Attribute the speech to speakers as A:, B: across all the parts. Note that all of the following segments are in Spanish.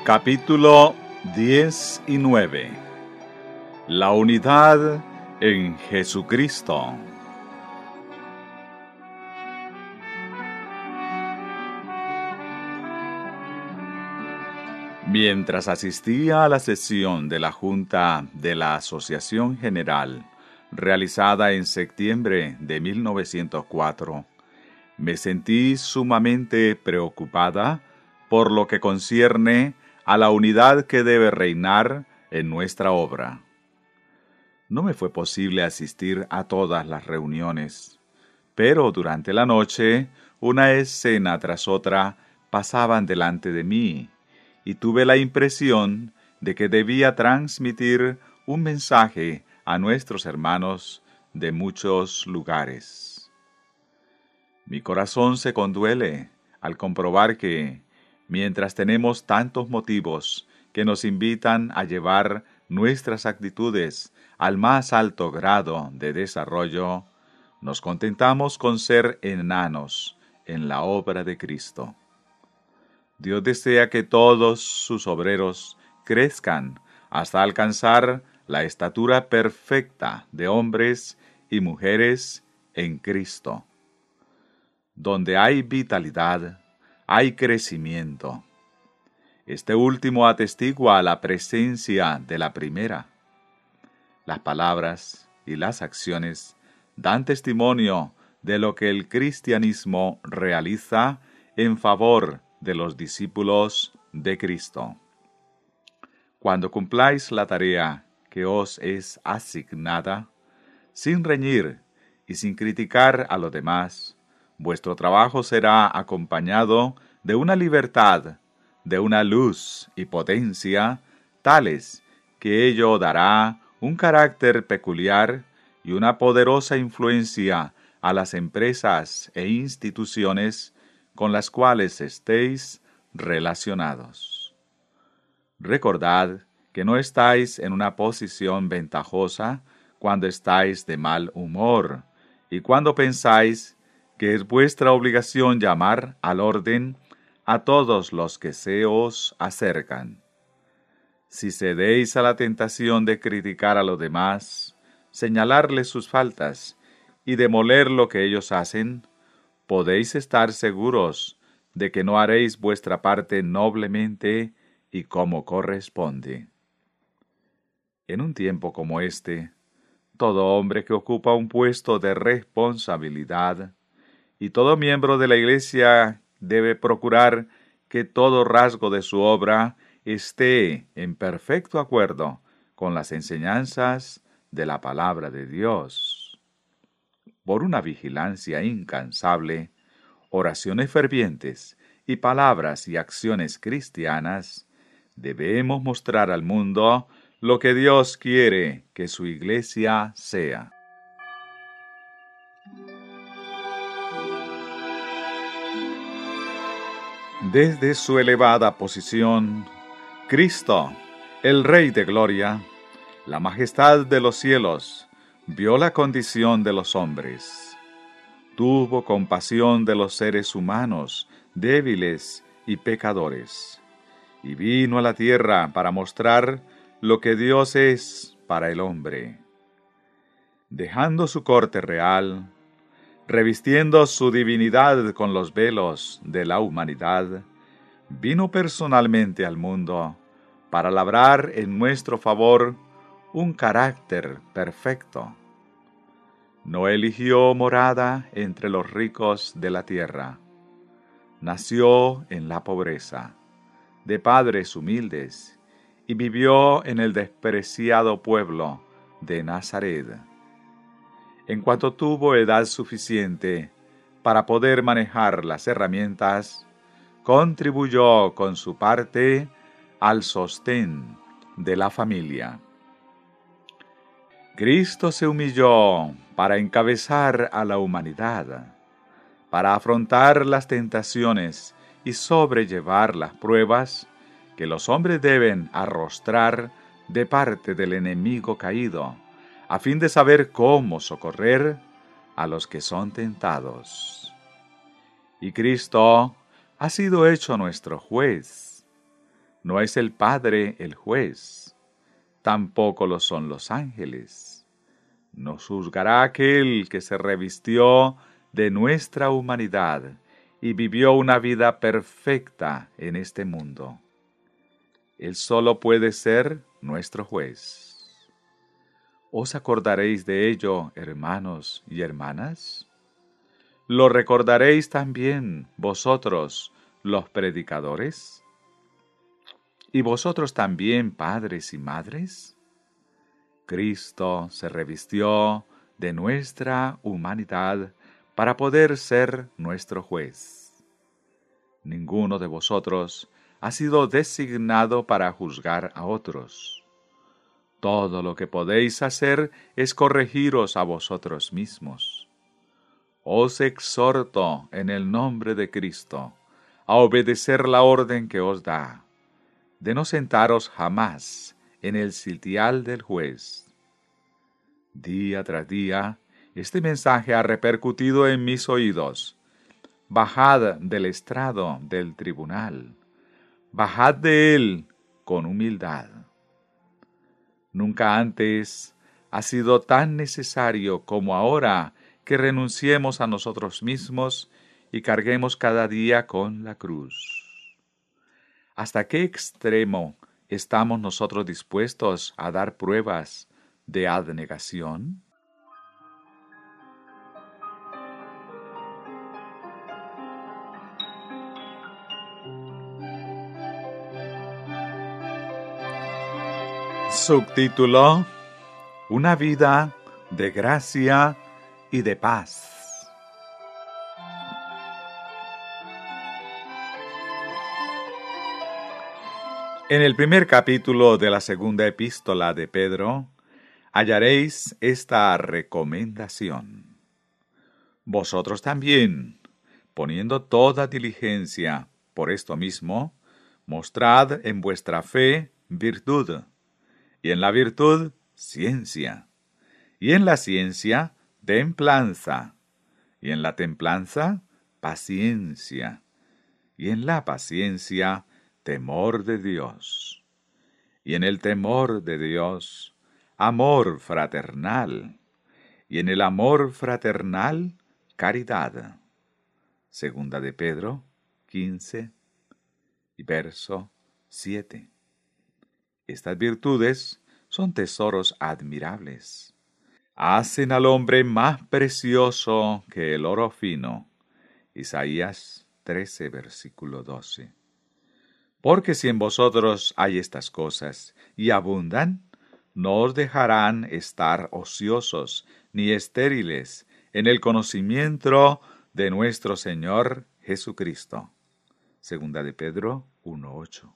A: Capítulo 19. La unidad en Jesucristo. Mientras asistía a la sesión de la Junta de la Asociación General, realizada en septiembre de 1904, me sentí sumamente preocupada por lo que concierne a la unidad que debe reinar en nuestra obra. No me fue posible asistir a todas las reuniones, pero durante la noche una escena tras otra pasaban delante de mí, y tuve la impresión de que debía transmitir un mensaje a nuestros hermanos de muchos lugares. Mi corazón se conduele al comprobar que, mientras tenemos tantos motivos que nos invitan a llevar nuestras actitudes al más alto grado de desarrollo, nos contentamos con ser enanos en la obra de Cristo. Dios desea que todos sus obreros crezcan hasta alcanzar la estatura perfecta de hombres y mujeres en Cristo. Donde hay vitalidad, hay crecimiento. Este último atestigua la presencia de la primera. Las palabras y las acciones dan testimonio de lo que el cristianismo realiza en favor de los discípulos de Cristo. Cuando cumpláis la tarea que os es asignada, sin reñir y sin criticar a los demás, vuestro trabajo será acompañado de una libertad, de una luz y potencia tales que ello dará un carácter peculiar y una poderosa influencia a las empresas e instituciones con las cuales estéis relacionados. Recordad que no estáis en una posición ventajosa cuando estáis de mal humor y cuando pensáis que es vuestra obligación llamar al orden a todos los que se os acercan. Si cedéis a la tentación de criticar a los demás, señalarles sus faltas y demoler lo que ellos hacen, podéis estar seguros de que no haréis vuestra parte noblemente y como corresponde. En un tiempo como este, todo hombre que ocupa un puesto de responsabilidad y todo miembro de la Iglesia debe procurar que todo rasgo de su obra esté en perfecto acuerdo con las enseñanzas de la palabra de Dios. Por una vigilancia incansable, oraciones fervientes y palabras y acciones cristianas, debemos mostrar al mundo lo que Dios quiere que su Iglesia sea. Desde su elevada posición, Cristo, el Rey de Gloria, la majestad de los cielos, vio la condición de los hombres. Tuvo compasión de los seres humanos, débiles y pecadores, y vino a la tierra para mostrar lo que Dios es para el hombre. Dejando su corte real, revistiendo su divinidad con los velos de la humanidad, vino personalmente al mundo para labrar en nuestro favor un carácter perfecto. No eligió morada entre los ricos de la tierra. Nació en la pobreza, de padres humildes, y vivió en el despreciado pueblo de Nazaret. En cuanto tuvo edad suficiente para poder manejar las herramientas, contribuyó con su parte al sostén de la familia. Cristo se humilló para encabezar a la humanidad, para afrontar las tentaciones y sobrellevar las pruebas que los hombres deben arrostrar de parte del enemigo caído, a fin de saber cómo socorrer a los que son tentados. Y Cristo ha sido hecho nuestro juez. No es el Padre el juez, tampoco lo son los ángeles. Nos juzgará aquel que se revistió de nuestra humanidad y vivió una vida perfecta en este mundo. Él solo puede ser nuestro juez. ¿Os acordaréis de ello, hermanos y hermanas? ¿Lo recordaréis también vosotros, los predicadores? ¿Y vosotros también, padres y madres? Cristo se revistió de nuestra humanidad para poder ser nuestro juez. Ninguno de vosotros ha sido designado para juzgar a otros. Todo lo que podéis hacer es corregiros a vosotros mismos. Os exhorto en el nombre de Cristo a obedecer la orden que os da, de no sentaros jamás en el sitial del juez. Día tras día, este mensaje ha repercutido en mis oídos. Bajad del estrado del tribunal. Bajad de él con humildad. Nunca antes ha sido tan necesario como ahora que renunciemos a nosotros mismos y carguemos cada día con la cruz. ¿Hasta qué extremo estamos nosotros dispuestos a dar pruebas de abnegación? Subtítulo: Una vida de gracia y de paz. En el primer capítulo de la segunda epístola de Pedro, hallaréis esta recomendación. Vosotros también, poniendo toda diligencia por esto mismo, mostrad en vuestra fe virtud, y en la virtud ciencia, y en la ciencia templanza, y en la templanza paciencia, y en la paciencia temor de Dios, y en el temor de Dios amor fraternal, y en el amor fraternal caridad. Segunda de Pedro 15 y verso 7. Estas virtudes son tesoros admirables. Hacen al hombre más precioso que el oro fino. Isaías 13, versículo 12. Porque si en vosotros hay estas cosas y abundan, no os dejarán estar ociosos ni estériles en el conocimiento de nuestro Señor Jesucristo. Segunda de Pedro 1:8.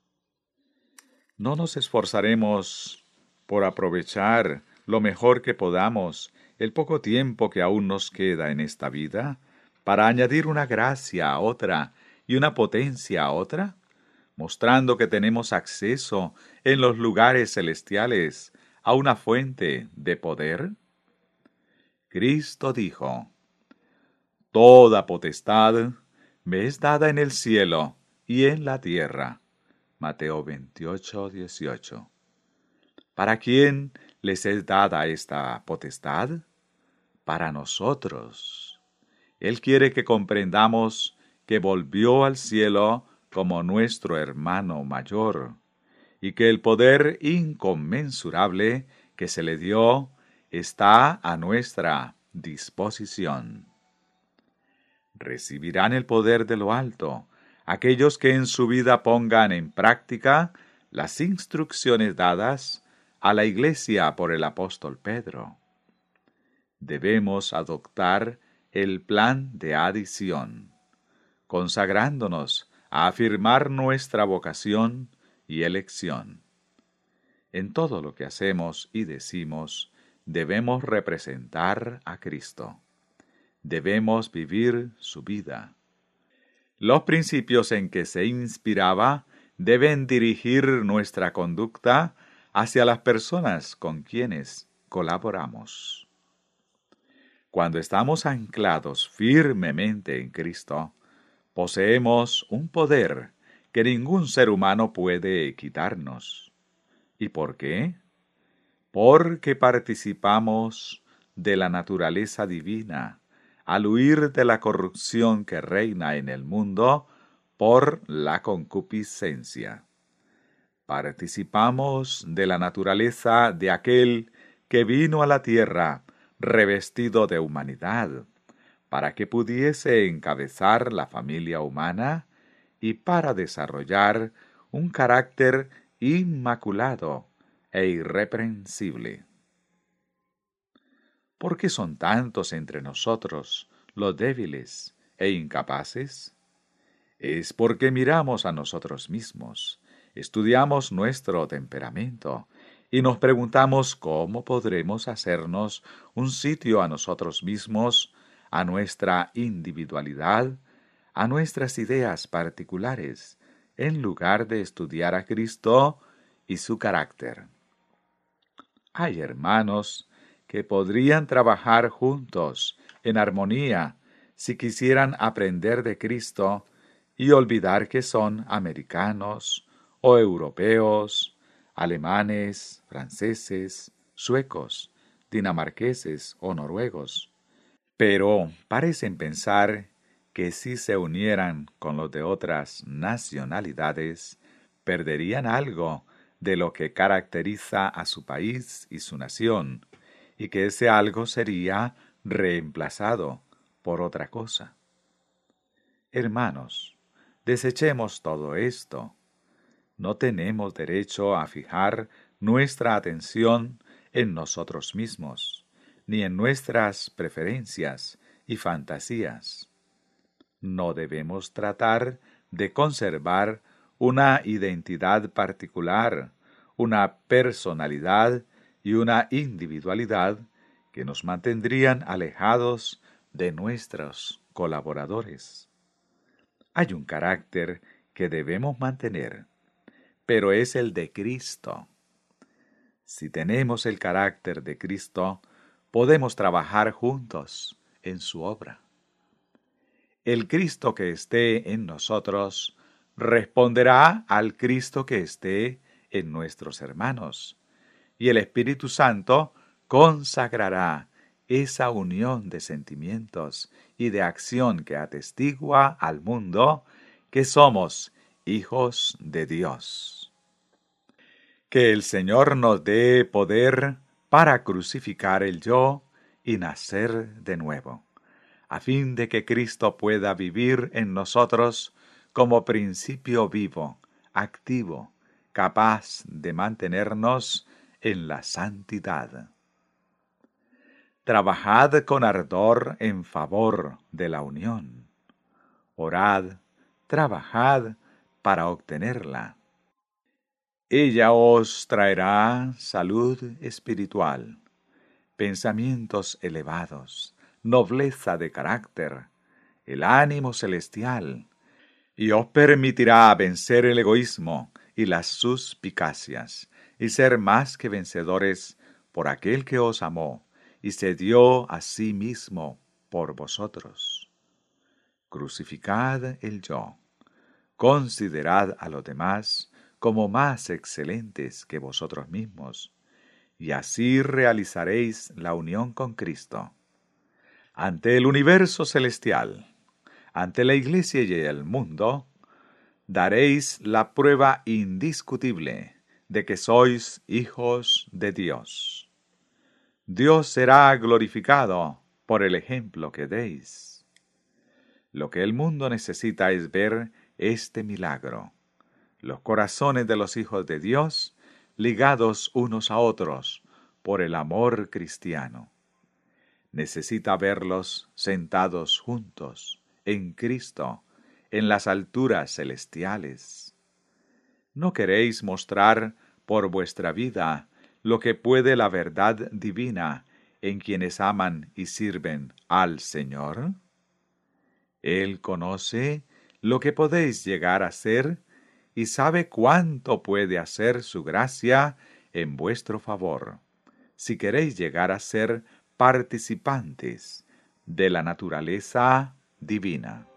A: No nos esforzaremos por aprovechar lo mejor que podamos el poco tiempo que aún nos queda en esta vida, para añadir una gracia a otra y una potencia a otra, mostrando que tenemos acceso en los lugares celestiales a una fuente de poder. Cristo dijo: Toda potestad me es dada en el cielo y en la tierra. Mateo 28:18. ¿Para quién les es dada esta potestad? Para nosotros. Él quiere que comprendamos que volvió al cielo como nuestro hermano mayor, y que el poder inconmensurable que se le dio está a nuestra disposición. Recibirán el poder de lo alto aquellos que en su vida pongan en práctica las instrucciones dadas a la Iglesia por el apóstol Pedro. Debemos adoptar el plan de adición, consagrándonos a afirmar nuestra vocación y elección. En todo lo que hacemos y decimos, debemos representar a Cristo. Debemos vivir su vida. Los principios en que se inspiraba deben dirigir nuestra conducta hacia las personas con quienes colaboramos. Cuando estamos anclados firmemente en Cristo, poseemos un poder que ningún ser humano puede quitarnos. ¿Y por qué? Porque participamos de la naturaleza divina, al huir de la corrupción que reina en el mundo por la concupiscencia. Participamos de la naturaleza de aquel que vino a la tierra revestido de humanidad, para que pudiese encabezar la familia humana y para desarrollar un carácter inmaculado e irreprensible. ¿Por qué son tantos entre nosotros los débiles e incapaces? Es porque miramos a nosotros mismos, estudiamos nuestro temperamento y nos preguntamos cómo podremos hacernos un sitio a nosotros mismos, a nuestra individualidad, a nuestras ideas particulares, en lugar de estudiar a Cristo y su carácter. Hay hermanos que podrían trabajar juntos en armonía si quisieran aprender de Cristo y olvidar que son americanos o europeos, alemanes, franceses, suecos, dinamarqueses o noruegos. Pero parecen pensar que si se unieran con los de otras nacionalidades, perderían algo de lo que caracteriza a su país y su nación, y que ese algo sería reemplazado por otra cosa. Hermanos, desechemos todo esto. No tenemos derecho a fijar nuestra atención en nosotros mismos, ni en nuestras preferencias y fantasías. No debemos tratar de conservar una identidad particular, una personalidad y una individualidad que nos mantendrían alejados de nuestros colaboradores. Hay un carácter que debemos mantener, pero es el de Cristo. Si tenemos el carácter de Cristo, podemos trabajar juntos en su obra. El Cristo que esté en nosotros responderá al Cristo que esté en nuestros hermanos, y el Espíritu Santo consagrará esa unión de sentimientos y de acción que atestigua al mundo que somos hijos de Dios. Que el Señor nos dé poder para crucificar el yo y nacer de nuevo, a fin de que Cristo pueda vivir en nosotros como principio vivo, activo, capaz de mantenernos en la santidad. Trabajad con ardor en favor de la unión. Orad, trabajad para obtenerla. Ella os traerá salud espiritual, pensamientos elevados, nobleza de carácter, el ánimo celestial, y os permitirá vencer el egoísmo y las suspicacias, y ser más que vencedores por aquel que os amó, y se dio a sí mismo por vosotros. Crucificad el yo, considerad a los demás como más excelentes que vosotros mismos, y así realizaréis la unión con Cristo. Ante el universo celestial, ante la Iglesia y el mundo, daréis la prueba indiscutible de que sois hijos de Dios. Dios será glorificado por el ejemplo que deis. Lo que el mundo necesita es ver este milagro: los corazones de los hijos de Dios ligados unos a otros por el amor cristiano. Necesita verlos sentados juntos en Cristo, en las alturas celestiales. ¿No queréis mostrar por vuestra vida lo que puede la verdad divina en quienes aman y sirven al Señor? Él conoce lo que podéis llegar a ser y sabe cuánto puede hacer su gracia en vuestro favor, si queréis llegar a ser participantes de la naturaleza divina.